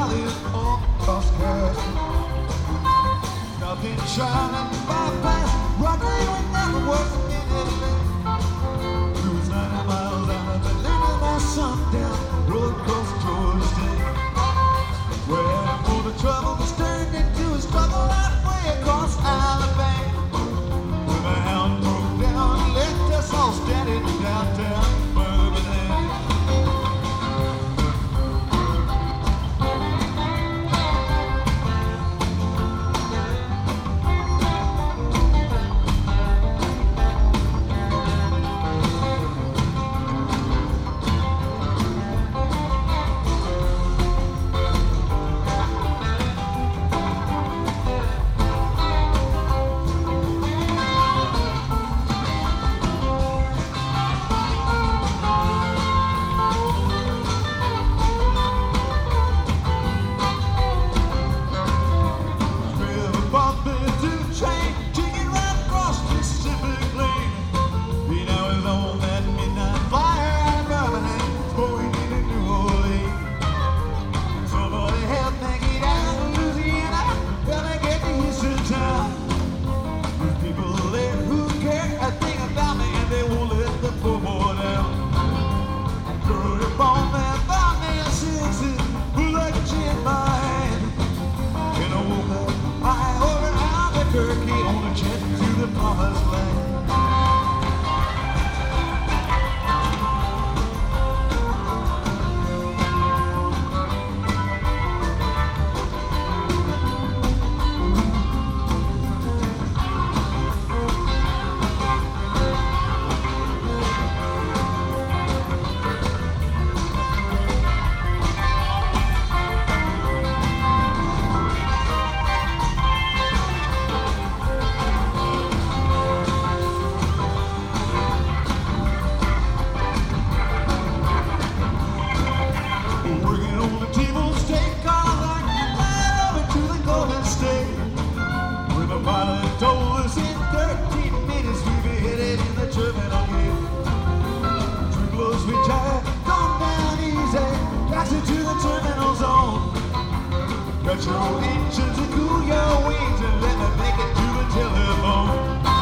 valley of all cost cash. Nothing shining bypass, rocking with never was in Italy. Cruise 90 miles out of Atlanta by sundown, road across Georgia State. Where all the trouble was turned into a struggle halfway across Alabama. When the hound broke down, left us all stranded downtown Birmingham. Turkey on a jet to the promised land. Told us in 13 minutes we'd be headed in the terminal gate. Too close we tied, gone down easy, taxi to the terminal zone. Cut your engines and cool your wings and let me make it to the telephone.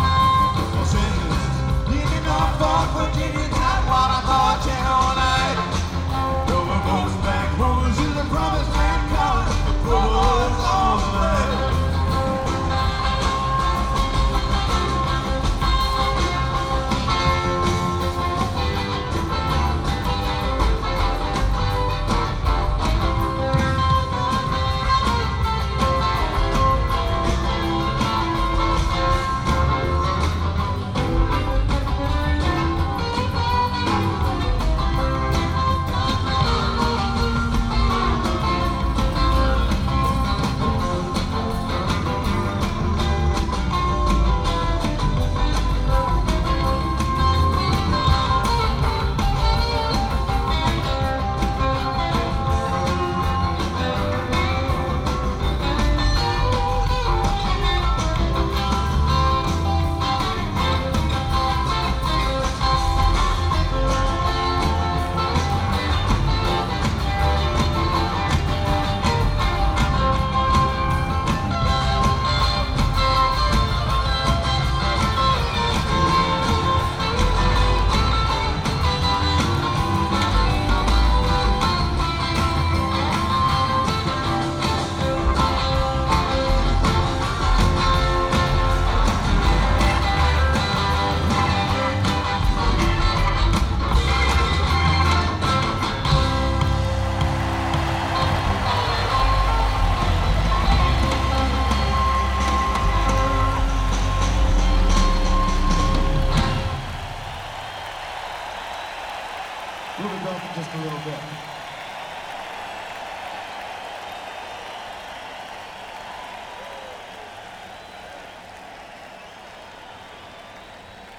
Los Angeles, in Norfolk, Virginia, Tidewater, Marching all night. Over boats back home to the promised land, calling the provost all the night. Move it down just a little bit.